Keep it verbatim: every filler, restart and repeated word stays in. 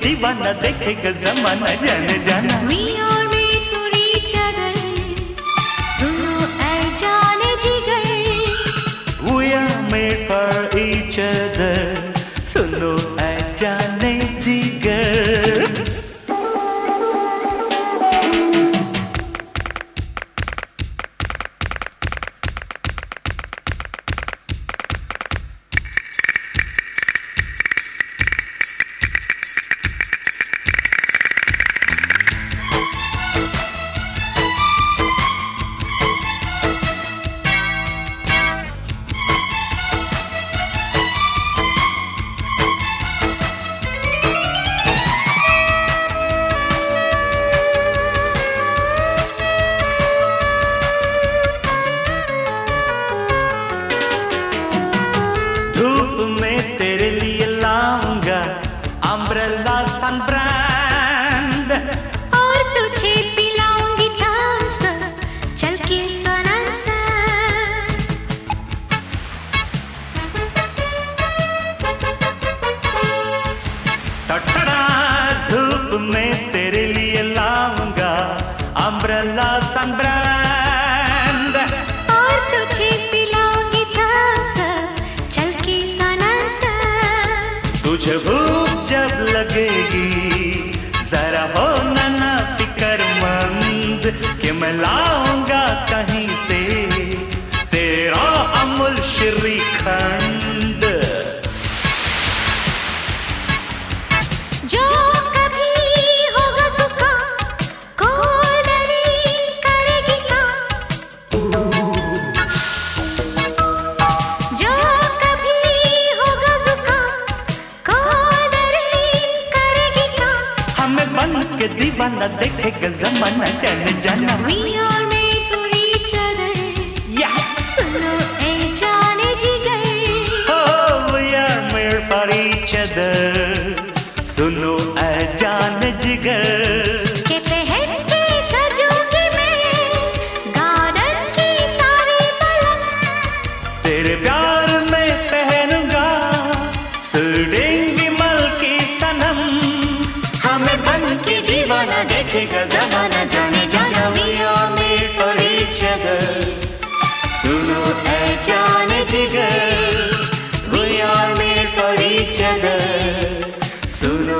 दीवाना देखेगा जमाना जाने जाना। We are made for each other, सुनो ऐ जाने जिगर। We are made for each other, सुनो ऐ जाने जिगर। धूप में तेरे लिए लाऊंगा अम्ब्रेला सन ब्रांड, और तुझे पिलाऊंगी थम्स चल के सनम सा। टटड़ा धूप में तेरे लिए लाऊंगा अम्ब्रेला सन ब्रांड, और तुझे पिलाऊंगी थम्स चल के सनम सा। तुझे भूख जब लगेगी जरा हो ना ना फिक्रमंद कि मैं लाऊंगा कहीं से तेरा अमूल श्रीखंड। जो कभी होगा सुखा कोल्ड ड्रिंक करेगी काम। जो कभी होगा सुखा कोल्ड ड्रिंक करेगी काम। हमें बन के दीवाना देखेगा जमाना जाने जाना। We are made for each other, Yeah. सुनो ऐ जाने जिगर। Oh, we are made for each other, सुनो ऐ जान जिगर। के पहन के सजूंगी मैं गार्डन की सारी पलंग। तेरे प्यार में पहनूंगा सूटिंग विमल की सनम। हमें बन के दीवाना देखेगा जमाना जाने जाना। We are made for each other, सुनो ऐ जान जिगर। We are made for each other, सुनो